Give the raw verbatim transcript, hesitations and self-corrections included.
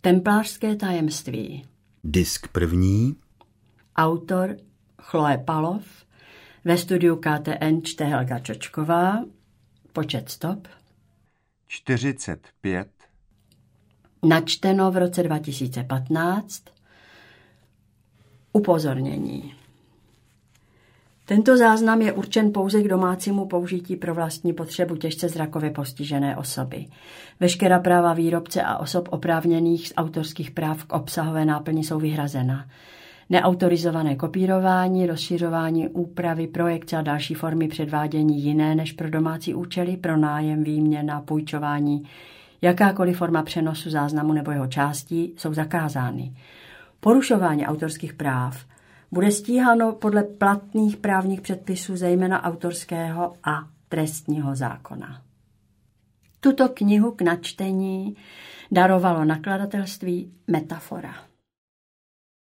Templářské tajemství. Disk první. Autor Chloe Palov. Ve studiu K T N čte Helga Čočková. Počet stop. čtyřicet pět. Načteno v roce dva tisíce patnáct. Upozornění. Tento záznam je určen pouze k domácímu použití pro vlastní potřebu těžce zrakově postižené osoby. Veškerá práva výrobce a osob oprávněných z autorských práv k obsahové náplni jsou vyhrazena. Neautorizované kopírování, rozšiřování, úpravy, projekce a další formy předvádění jiné než pro domácí účely, pronájem, výměna, půjčování, jakákoliv forma přenosu záznamu nebo jeho částí jsou zakázány. Porušování autorských práv bude stíháno podle platných právních předpisů, zejména autorského a trestního zákona. Tuto knihu k načtení darovalo nakladatelství Metafora.